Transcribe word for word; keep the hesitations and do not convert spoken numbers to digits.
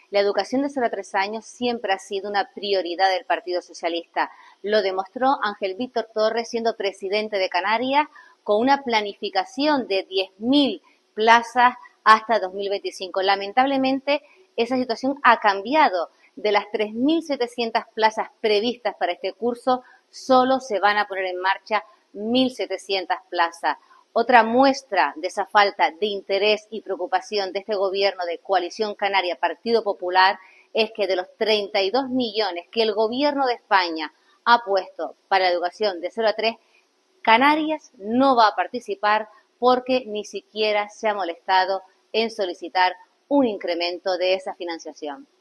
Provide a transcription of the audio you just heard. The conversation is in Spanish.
La educación de cero a tres años siempre ha sido una prioridad del Partido Socialista. Lo demostró Ángel Víctor Torres siendo presidente de Canarias con una planificación de diez mil plazas hasta dos mil veinticinco. Lamentablemente, esa situación ha cambiado. De las tres mil setecientas plazas previstas para este curso, solo se van a poner en marcha mil setecientas plazas. Otra muestra de esa falta de interés y preocupación de este gobierno de Coalición Canaria Partido Popular es que de los treinta y dos millones que el gobierno de España ha puesto para la educación de cero a tres, Canarias no va a participar porque ni siquiera se ha molestado en solicitar un incremento de esa financiación.